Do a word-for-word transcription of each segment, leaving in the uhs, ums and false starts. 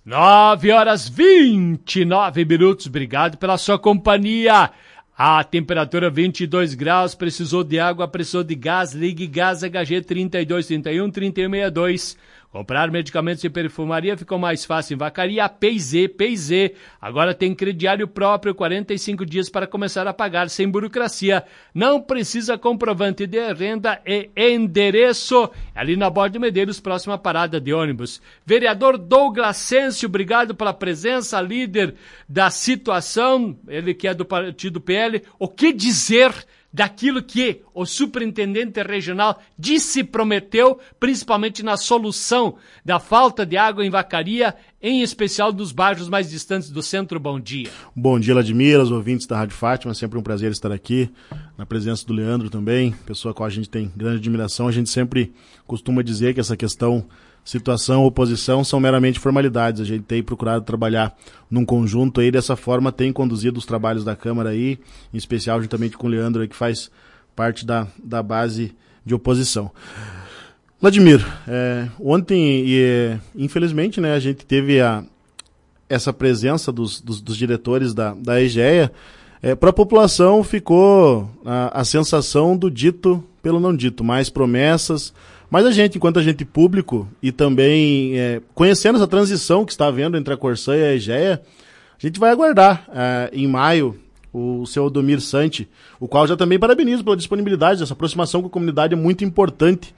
nove horas e vinte e nove minutos, obrigado pela sua companhia. A temperatura vinte e dois graus, precisou de água, precisou de gás, ligue Gás H G trinta e dois, trinta e um, trinta e um, sessenta e dois. Comprar medicamentos e perfumaria ficou mais fácil em Vacaria. P e Z, P e Z. Agora tem crediário próprio, quarenta e cinco dias para começar a pagar sem burocracia. Não precisa comprovante de renda e endereço. Ali na Borda de Medeiros, próxima parada de ônibus. Vereador Douglas Sêncio, obrigado pela presença, líder da situação, ele que é do partido P L. O que dizer daquilo que o superintendente regional disse e prometeu, principalmente na solução da falta de água em Vacaria, em especial dos bairros mais distantes do centro? Bom dia. Bom dia, Vladimir, os ouvintes da Rádio Fátima, sempre um prazer estar aqui, na presença do Leandro também, pessoa com a gente tem grande admiração. A gente sempre costuma dizer que essa questão situação, oposição, são meramente formalidades. A gente tem procurado trabalhar num conjunto aí, dessa forma tem conduzido os trabalhos da Câmara aí, em especial juntamente com o Leandro, aí, que faz parte da, da base de oposição. Vladimir, é, ontem, e, é, infelizmente, né, a gente teve a, essa presença dos, dos, dos diretores da, da EGEA. É, para a população ficou a, a sensação do dito pelo não dito, mais promessas. Mas a gente, enquanto agente público e também é, conhecendo essa transição que está havendo entre a Corsã e a EGEA, a gente vai aguardar é, em maio o seu Aldomir Santi, o qual já também parabenizo pela disponibilidade. Essa aproximação com a comunidade é muito importante.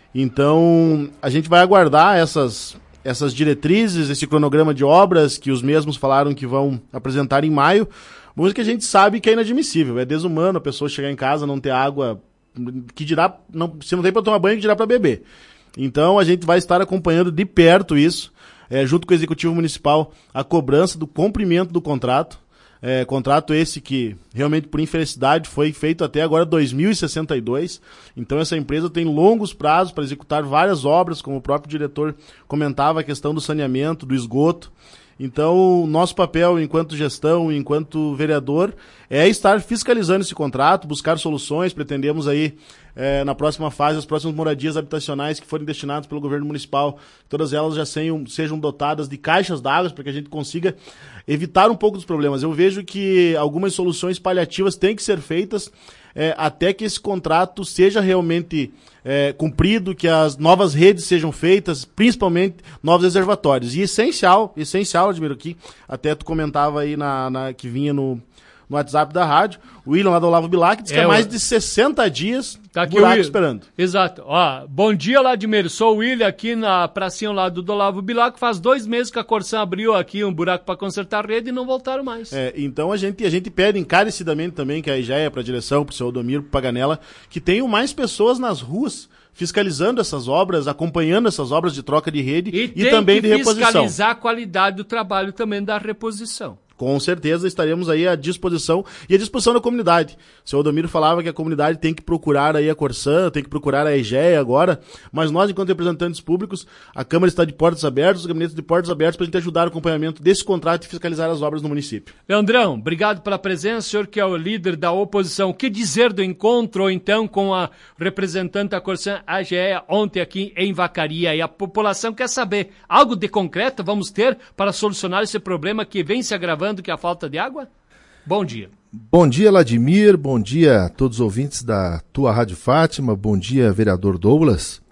Então, a gente vai aguardar essas, essas diretrizes, esse cronograma de obras que os mesmos falaram que vão apresentar em maio, mas que a gente sabe que é inadmissível, é desumano a pessoa chegar em casa, não ter água, que dirá, não, se não tem para tomar banho, que dirá para beber. Então a gente vai estar acompanhando de perto isso, é, junto com o Executivo Municipal, a cobrança do cumprimento do contrato, é, contrato esse que realmente por infelicidade foi feito até agora dois mil e sessenta e dois, então essa empresa tem longos prazos para executar várias obras, como o próprio diretor comentava, a questão do saneamento, do esgoto. Então, nosso papel enquanto gestão, enquanto vereador, é estar fiscalizando esse contrato, buscar soluções. Pretendemos aí, é, na próxima fase, as próximas moradias habitacionais que forem destinadas pelo governo municipal, todas elas já sejam, sejam dotadas de caixas d'água para que a gente consiga evitar um pouco dos problemas. Eu vejo que algumas soluções paliativas têm que ser feitas é, até que esse contrato seja realmente é, cumprido, que as novas redes sejam feitas, principalmente novos reservatórios. E essencial, essencial, Admiro, aqui, até tu comentava aí na, na, que vinha no, no WhatsApp da rádio, o William lá do Olavo Bilac diz é, que há mais de sessenta dias tá aqui buraco esperando. Exato. Ó, bom dia, Vladimir. Sou o William aqui na pracinha lá do Olavo Bilac. Faz dois meses que a Corsã abriu aqui um buraco para consertar a rede e não voltaram mais. É, então a gente, a gente pede encarecidamente também que a EGEA, para a direção, para o seu Aldomir, para o Paganella, que tenham mais pessoas nas ruas fiscalizando essas obras, acompanhando essas obras de troca de rede e, e também de reposição. E fiscalizar a qualidade do trabalho também da reposição. Com certeza estaremos aí à disposição e à disposição da comunidade. O senhor Aldomiro falava que a comunidade tem que procurar aí a Corsã, tem que procurar a EGEA agora, mas nós, enquanto representantes públicos, a Câmara está de portas abertas, os gabinetes de portas abertas para a gente ajudar no acompanhamento desse contrato e fiscalizar as obras no município. Leandrão, obrigado pela presença, o senhor que é o líder da oposição. O que dizer do encontro, ou então, com a representante da Corsã, a EGEA, ontem aqui em Vacaria? E a população quer saber, algo de concreto vamos ter para solucionar esse problema que vem se agravando, que é a falta de água? Bom dia. Bom dia, Vladimir. Bom dia a todos os ouvintes da tua Rádio Fátima. Bom dia, vereador Douglas.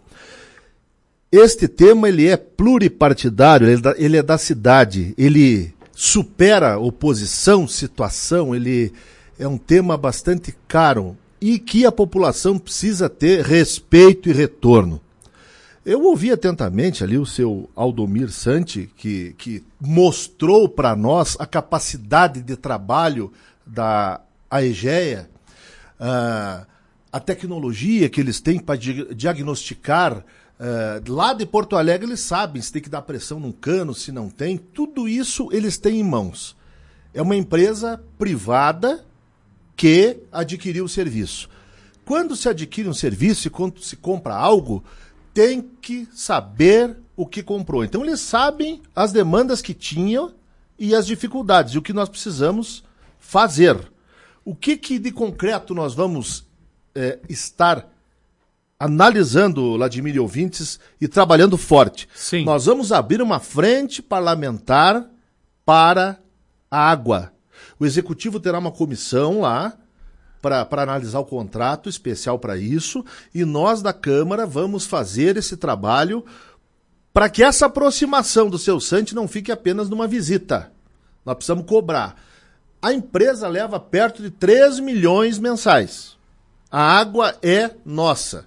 Este tema ele é pluripartidário, ele é da, ele é da cidade, ele supera oposição, situação, ele é um tema bastante caro e que a população precisa ter respeito e retorno. Eu ouvi atentamente ali o seu Aldomir Santi, que, que mostrou para nós a capacidade de trabalho da EGEA, uh, a tecnologia que eles têm para di- diagnosticar. Uh, lá de Porto Alegre eles sabem se tem que dar pressão num cano, se não tem. Tudo isso eles têm em mãos. É uma empresa privada que adquiriu o serviço. Quando se adquire um serviço e quando se compra algo, tem que saber o que comprou. Então eles sabem as demandas que tinham e as dificuldades, e o que nós precisamos fazer. O que, que de concreto nós vamos é, estar analisando, Vladimir e ouvintes, e trabalhando forte. Sim. Nós vamos abrir uma frente parlamentar para a água. O Executivo terá uma comissão lá para analisar o contrato especial para isso, e nós da Câmara vamos fazer esse trabalho para que essa aproximação do seu Sante não fique apenas numa visita. Nós precisamos cobrar. A empresa leva perto de três milhões mensais. A água é nossa.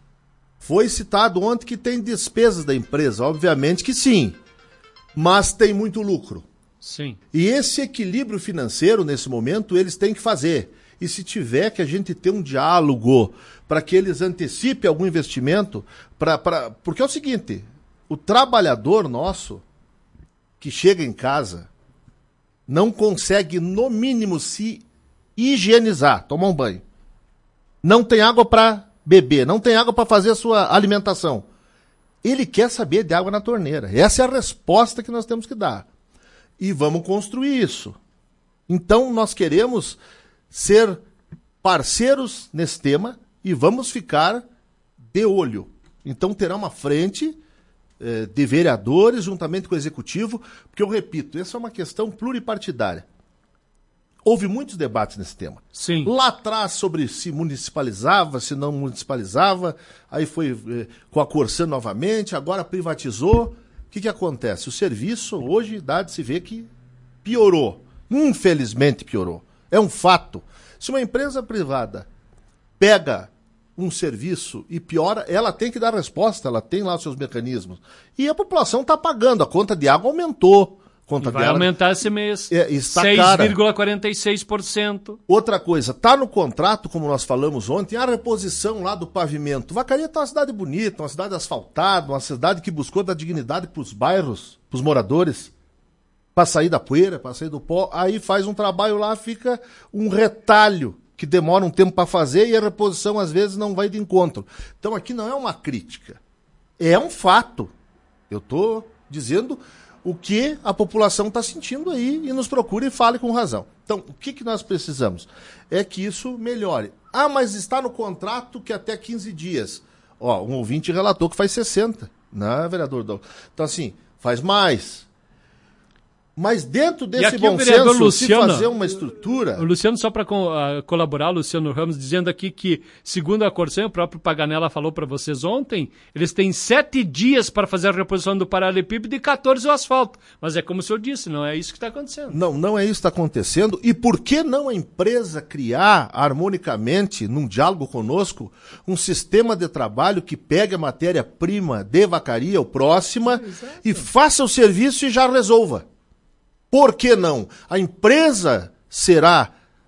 Foi citado ontem que tem despesas da empresa, obviamente que sim, mas tem muito lucro. Sim. E esse equilíbrio financeiro, nesse momento, eles têm que fazer. E se tiver que a gente ter um diálogo para que eles antecipem algum investimento, pra, pra, porque é o seguinte, o trabalhador nosso que chega em casa não consegue, no mínimo, se higienizar, tomar um banho. Não tem água para beber, não tem água para fazer a sua alimentação. Ele quer saber de água na torneira. Essa é a resposta que nós temos que dar. E vamos construir isso. Então, nós queremos ser parceiros nesse tema e vamos ficar de olho. Então, terá uma frente eh, de vereadores, juntamente com o Executivo, porque, eu repito, essa é uma questão pluripartidária. Houve muitos debates nesse tema. Sim. Lá atrás sobre se municipalizava, se não municipalizava, aí foi eh, com a Corsã novamente, agora privatizou. O que, que acontece? O serviço hoje dá de se ver que piorou. Infelizmente piorou. É um fato. Se uma empresa privada pega um serviço e piora, ela tem que dar resposta, ela tem lá os seus mecanismos. E a população está pagando, a conta de água aumentou. Conta vai dela, aumentar esse mês, é, está seis vírgula quarenta e seis por cento. Outra coisa, está no contrato, como nós falamos ontem, a reposição lá do pavimento. Vacaria está uma cidade bonita, uma cidade asfaltada, uma cidade que buscou dar dignidade para os bairros, para os moradores, para sair da poeira, para sair do pó. Aí faz um trabalho lá, fica um retalho que demora um tempo para fazer e a reposição às vezes não vai de encontro. Então aqui não é uma crítica, é um fato. Eu estou dizendo o que a população está sentindo aí e nos procure e fale com razão. Então, o que, que nós precisamos? É que isso melhore. Ah, mas está no contrato que até quinze dias. Ó, um ouvinte relatou que faz sessenta, né, vereador? Então, assim, faz mais. Mas dentro desse bom senso, Luciano, se fazer uma estrutura... O Luciano, só para uh, colaborar, Luciano Ramos, dizendo aqui que, segundo a Corsã, o próprio Paganella falou para vocês ontem, eles têm sete dias para fazer a reposição do paralelepípedo e quatorze o asfalto. Mas é como o senhor disse, não é isso que está acontecendo. Não, não é isso que está acontecendo. E por que não a empresa criar harmonicamente, num diálogo conosco, um sistema de trabalho que pegue a matéria-prima de vacaria, ou próxima, exato, e faça o serviço e já resolva? Por que não? A empresa será,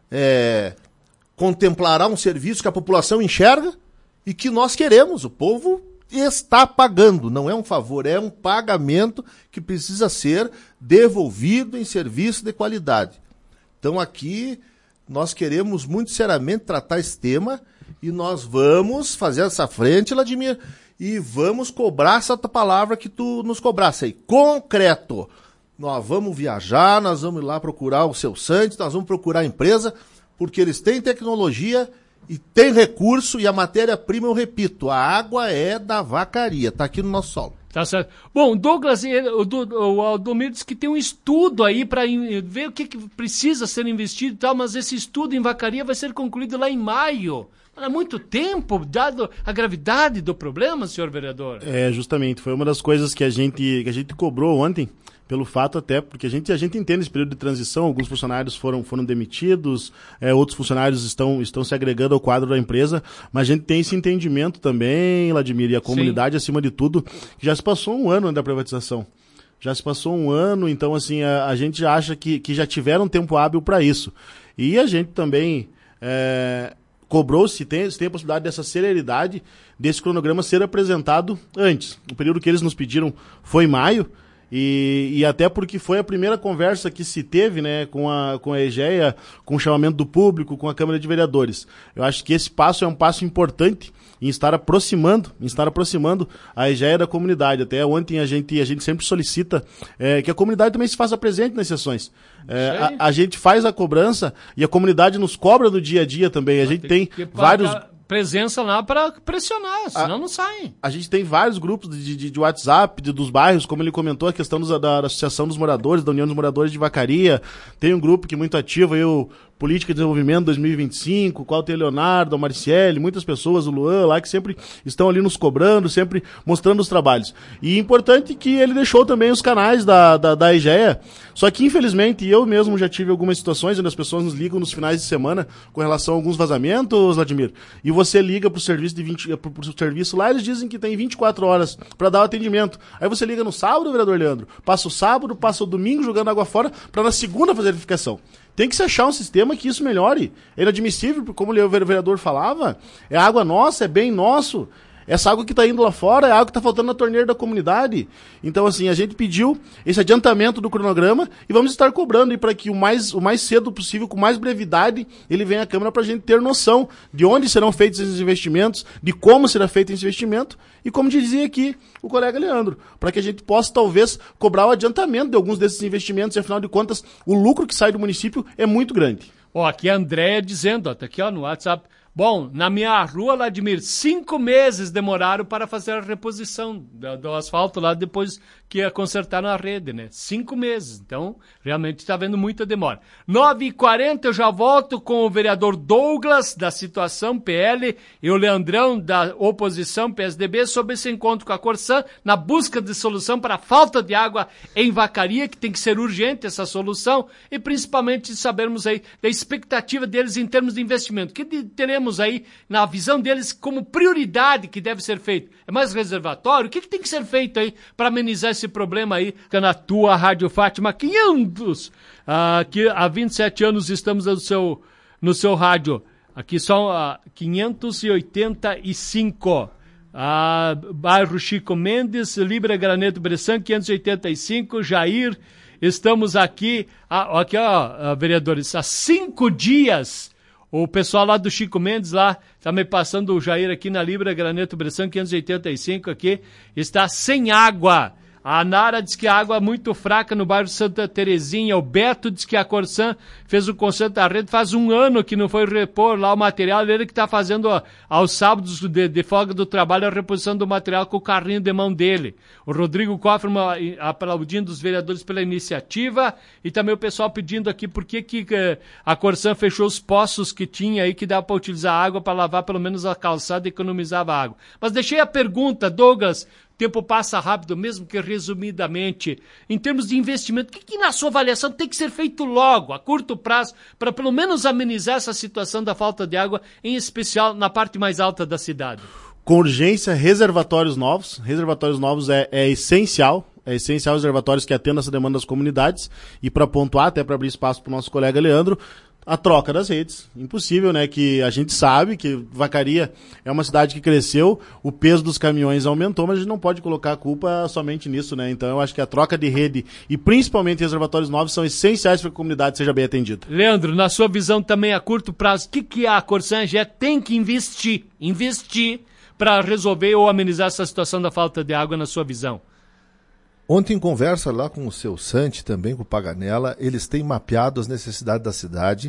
é, contemplará um serviço que a população enxerga e que nós queremos. O povo está pagando, não é um favor, é um pagamento que precisa ser devolvido em serviço de qualidade. Então aqui nós queremos muito seriamente tratar esse tema e nós vamos fazer essa frente, Vladimir, e vamos cobrar essa palavra que tu nos cobrasse aí, concreto. Nós vamos viajar, nós vamos ir lá procurar o seu Sante, nós vamos procurar a empresa, porque eles têm tecnologia e têm recurso, e a matéria-prima, eu repito, a água é da vacaria, está aqui no nosso solo. Tá certo. Bom, Douglas, o Aldomiro disse que tem um estudo aí para ver o que, que precisa ser investido e tal, mas esse estudo em vacaria vai ser concluído lá em maio. É muito tempo, dado a gravidade do problema, senhor vereador? É, justamente, foi uma das coisas que a gente, que a gente cobrou ontem, pelo fato até, porque a gente, a gente entende esse período de transição, alguns funcionários foram, foram demitidos, é, outros funcionários estão, estão se agregando ao quadro da empresa, mas a gente tem esse entendimento também, Vladimir, e a comunidade, sim, acima de tudo, que já se passou um ano da privatização. Já se passou um ano, então assim, a, a gente acha que, que já tiveram tempo hábil para isso. E a gente também é, cobrou se tem, se tem a possibilidade dessa celeridade desse cronograma ser apresentado antes. O período que eles nos pediram foi maio, E, e até porque foi a primeira conversa que se teve, né, com a, com a EGEA, com o chamamento do público, com a Câmara de Vereadores. Eu acho que esse passo é um passo importante em estar aproximando, em estar aproximando a EGEA da comunidade. Até ontem a gente, a gente sempre solicita é, que a comunidade também se faça presente nas sessões. É, a, a gente faz a cobrança e a comunidade nos cobra no dia a dia também. A gente tem, tem vários... presença lá para pressionar, senão a, não saem. A gente tem vários grupos de, de, de WhatsApp de, dos bairros, como ele comentou, a questão dos, da, da Associação dos Moradores, da União dos Moradores de Vacaria. Tem um grupo que é muito ativo, aí, o Política de Desenvolvimento dois mil e vinte e cinco, o qual tem o Leonardo, a Marciele, muitas pessoas, o Luan lá, que sempre estão ali nos cobrando, sempre mostrando os trabalhos. E é importante que ele deixou também os canais da, da, da EGEA, só que infelizmente eu mesmo já tive algumas situações onde as pessoas nos ligam nos finais de semana com relação a alguns vazamentos, Vladimir, e você liga pro serviço de vinte, pro, pro serviço lá, eles dizem que tem vinte e quatro horas para dar o atendimento. Aí você liga no sábado, vereador Leandro, passa o sábado, passa o domingo jogando água fora, para na segunda fazer a verificação. Tem que se achar um sistema que isso melhore. É inadmissível, como o vereador falava, é água nossa, é bem nosso. Essa água que está indo lá fora é água que está faltando na torneira da comunidade. Então, assim, a gente pediu esse adiantamento do cronograma e vamos estar cobrando para que o mais, o mais cedo possível, com mais brevidade, ele venha à Câmara para a gente ter noção de onde serão feitos esses investimentos, de como será feito esse investimento e, como dizia aqui o colega Leandro, para que a gente possa, talvez, cobrar o adiantamento de alguns desses investimentos e, afinal de contas, o lucro que sai do município é muito grande. Ó, aqui a Andréia dizendo, ó, tá aqui ó, no WhatsApp. Bom, na minha rua, Vladimir, cinco meses demoraram para fazer a reposição do, do asfalto lá depois que ia consertar na rede, né? Cinco meses. Então, realmente está havendo muita demora. nove e quarenta eu já volto com o vereador Douglas, da situação P L, e o Leandrão, da oposição P S D B, sobre esse encontro com a Corsã, na busca de solução para a falta de água em Vacaria, que tem que ser urgente essa solução, e principalmente sabermos aí da expectativa deles em termos de investimento. Que de, teremos aí, na visão deles, como prioridade que deve ser feito? É mais reservatório? O que, que tem que ser feito aí para amenizar esse problema aí? Na tua Rádio Fátima quinhentos, ah, que há vinte e sete anos estamos no seu, no seu rádio. Aqui são ah, quinhentos e oitenta e cinco. Ah, bairro Chico Mendes, Libra Graneto Bressan, quinhentos e oitenta e cinco, Jair. Estamos aqui, ah, aqui ó, vereadores, há cinco dias. O pessoal lá do Chico Mendes, lá, tá me passando o Jair aqui na Libra Graneto Bressan, quinhentos e oitenta e cinco aqui, está sem água. A Nara diz que a água é muito fraca no bairro Santa Terezinha. O Beto diz que a Corsã fez o conserto da rede faz um ano que não foi repor lá o material. Ele que está fazendo ó, aos sábados de, de folga do trabalho a reposição do material com o carrinho de mão dele. O Rodrigo Kofferman aplaudindo os vereadores pela iniciativa e também o pessoal pedindo aqui por que, que a Corsã fechou os poços que tinha aí que dava para utilizar água para lavar pelo menos a calçada e economizava água. Mas deixei a pergunta, Douglas. O tempo passa rápido, mesmo que resumidamente. Em termos de investimento, o que, que na sua avaliação tem que ser feito logo, a curto prazo, para pelo menos amenizar essa situação da falta de água, em especial na parte mais alta da cidade? Com urgência, reservatórios novos. Reservatórios novos é, é essencial. É essencial reservatórios que atendam essa demanda das comunidades. E para pontuar, até para abrir espaço para o nosso colega Leandro, a troca das redes. Impossível, né? Que a gente sabe que Vacaria é uma cidade que cresceu, o peso dos caminhões aumentou, mas a gente não pode colocar a culpa somente nisso, né? Então eu acho que a troca de rede e principalmente reservatórios novos são essenciais para que a comunidade seja bem atendida. Leandro, na sua visão também a curto prazo, o que, que a Corsã tem que investir, investir para resolver ou amenizar essa situação da falta de água na sua visão? Ontem, em conversa lá com o seu Santi, também com o Paganella, eles têm mapeado as necessidades da cidade,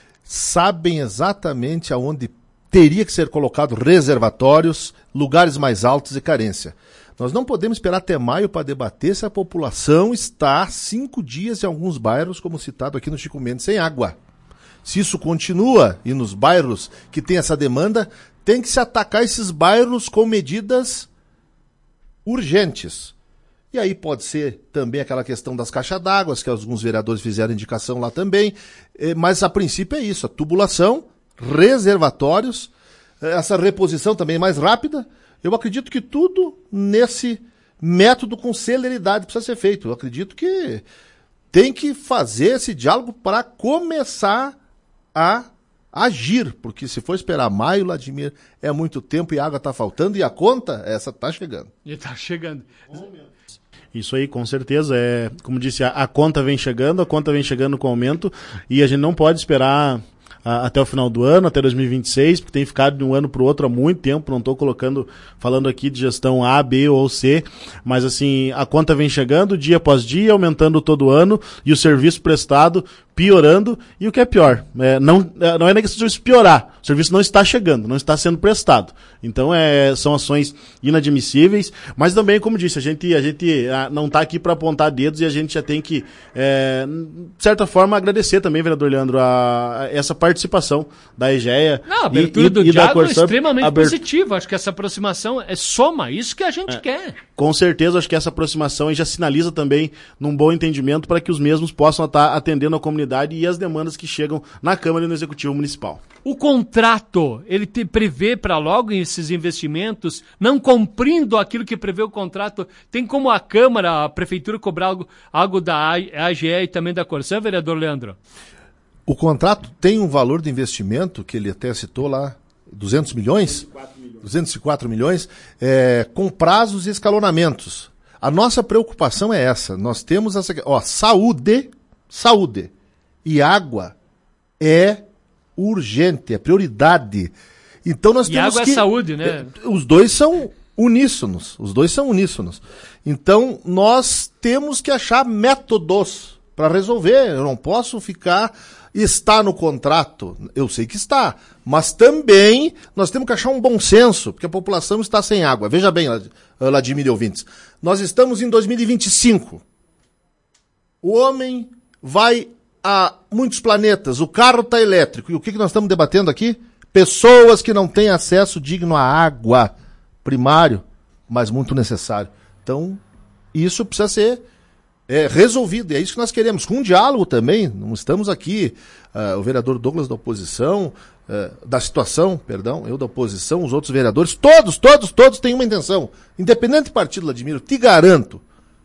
sabem exatamente aonde teria que ser colocado reservatórios, lugares mais altos e carência. Nós não podemos esperar até maio para debater se a população está cinco dias em alguns bairros, como citado aqui no Chico Mendes, sem água. Se isso continua, e nos bairros que tem essa demanda, tem que se atacar esses bairros com medidas urgentes. E aí pode ser também aquela questão das caixas d'água, que alguns vereadores fizeram indicação lá também, mas a princípio é isso, a tubulação, reservatórios, essa reposição também mais rápida. Eu acredito que tudo nesse método com celeridade precisa ser feito. Eu acredito que tem que fazer esse diálogo para começar a agir, porque se for esperar maio, Vladimir, é muito tempo e a água está faltando e a conta, essa está chegando. E está chegando. Isso aí, com certeza. É, como disse, a, a conta vem chegando, a conta vem chegando com aumento e a gente não pode esperar a, até o final do ano, até dois mil e vinte e seis, porque tem ficado de um ano para o outro há muito tempo. Não estou colocando, falando aqui de gestão A, B ou C, mas assim, a conta vem chegando dia após dia, aumentando todo ano e o serviço prestado piorando, e o que é pior, é, não, não é nem questão de serviço piorar, o serviço não está chegando, não está sendo prestado. Então é, são ações inadmissíveis, mas também, como disse, a gente, a gente não está aqui para apontar dedos e a gente já tem que, é, de certa forma, agradecer também, vereador Leandro, a, a essa participação da EGEA. Não, a abertura e, do e, e diálogo da Corsã, é extremamente aber... positiva, acho que essa aproximação é soma, isso que a gente é, quer. Com certeza, acho que essa aproximação aí já sinaliza também num bom entendimento para que os mesmos possam estar atendendo a comunidade e as demandas que chegam na Câmara e no Executivo Municipal. O contrato, ele te prevê para logo esses investimentos, não cumprindo aquilo que prevê o contrato, tem como a Câmara, a Prefeitura cobrar algo, algo da A G E e também da Corsã, vereador Leandro? O contrato tem um valor de investimento, que ele até citou lá, duzentos milhões? duzentos e quatro milhões, é, com prazos e escalonamentos. A nossa preocupação é essa, nós temos essa... Ó, saúde, saúde e água é urgente, é prioridade. Então nós e temos água que... é saúde, né? Os dois são uníssonos, os dois são uníssonos. Então nós temos que achar métodos para resolver. Eu não posso ficar... Está no contrato, eu sei que está, mas também nós temos que achar um bom senso, porque a população está sem água. Veja bem, Vladimir e ouvintes, nós estamos em dois mil e vinte e cinco. O homem vai a muitos planetas, o carro está elétrico. E o que, que nós estamos debatendo aqui? Pessoas que não têm acesso digno à água, primário, mas muito necessário. Então, isso precisa ser... É resolvido, e é isso que nós queremos, com um diálogo também. Não estamos aqui, uh, o vereador Douglas da oposição, uh, da situação, perdão, eu da oposição, os outros vereadores, todos, todos, todos têm uma intenção, independente do partido, Vladimir, te garanto,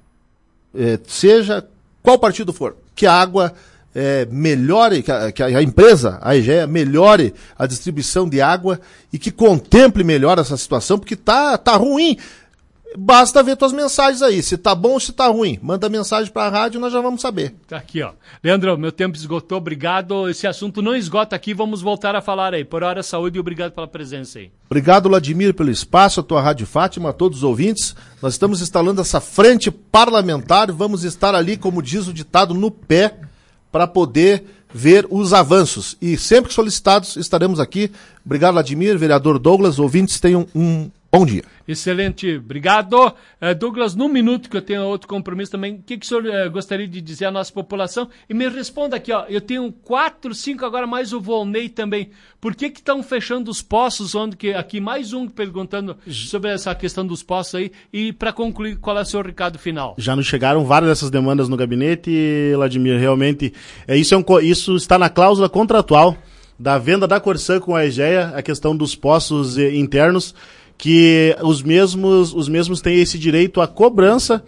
é, seja qual partido for, que a água é, melhore, que a, que a empresa, a EGEA, melhore a distribuição de água e que contemple melhor essa situação, porque tá, tá ruim. Basta ver tuas mensagens aí, se tá bom ou se tá ruim. Manda mensagem pra rádio e nós já vamos saber. Tá aqui, ó. Leandro, meu tempo esgotou, obrigado. Esse assunto não esgota aqui, vamos voltar a falar aí. Por hora, saúde e obrigado pela presença aí. Obrigado, Vladimir, pelo espaço, a tua Rádio Fátima, a todos os ouvintes. Nós estamos instalando essa frente parlamentar, vamos estar ali, como diz o ditado, no pé, para poder ver os avanços. E sempre que solicitados, estaremos aqui. Obrigado, Vladimir, vereador Douglas, ouvintes, tenham um bom dia. Excelente, obrigado. Uh, Douglas, num minuto que eu tenho outro compromisso também, o que, que o senhor uh, gostaria de dizer à nossa população? E me responda aqui, ó, eu tenho quatro, cinco agora, mais o Volney também. Por que que estão fechando os poços? Onde que, aqui mais um perguntando sobre essa questão dos poços aí. E para concluir, qual é o seu recado final? Já nos chegaram várias dessas demandas no gabinete, Vladimir, realmente, é, isso, é um, isso está na cláusula contratual da venda da Corsã com a EGEA, a questão dos poços eh, internos, que os mesmos, os mesmos têm esse direito à cobrança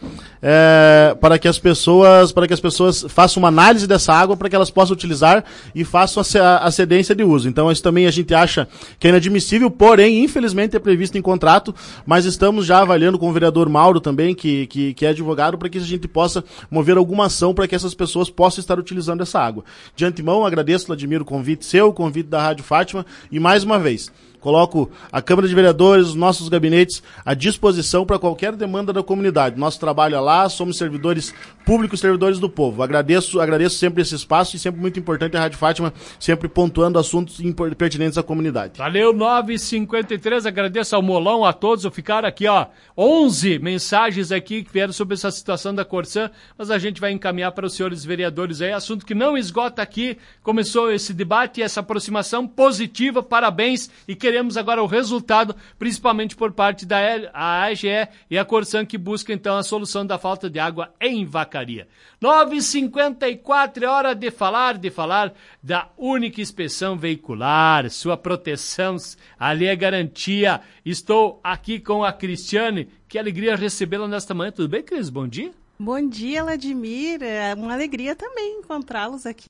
é, para que as pessoas, para que as pessoas façam uma análise dessa água para que elas possam utilizar e façam a, a cedência de uso. Então isso também a gente acha que é inadmissível, porém, infelizmente é previsto em contrato, mas estamos já avaliando com o vereador Mauro também, que, que, que é advogado, para que a gente possa mover alguma ação para que essas pessoas possam estar utilizando essa água. De antemão, agradeço, Vladimir, o convite seu, o convite da Rádio Fátima, e mais uma vez, coloco a Câmara de Vereadores, os nossos gabinetes à disposição para qualquer demanda da comunidade. Nosso trabalho é lá, somos servidores públicos, servidores do povo. Agradeço, agradeço sempre esse espaço e sempre muito importante a Rádio Fátima, sempre pontuando assuntos pertinentes à comunidade. Valeu, nove e cinquenta e três, agradeço ao Molão, a todos. Eu ficar aqui, ó, onze mensagens aqui que vieram sobre essa situação da Corsã, mas a gente vai encaminhar para os senhores vereadores aí, assunto que não esgota aqui. Começou esse debate e essa aproximação positiva, parabéns, e queremos agora o resultado, principalmente por parte da A G E e a Corsã, que busca então a solução da falta de água em Vacaria. nove e cinquenta e quatro, é hora de falar, de falar da única inspeção veicular, sua proteção, ali é garantia. Estou aqui com a Cristiane, que alegria recebê-la nesta manhã. Tudo bem, Cris? Bom dia. Bom dia, Vladimir. É uma alegria também encontrá-los aqui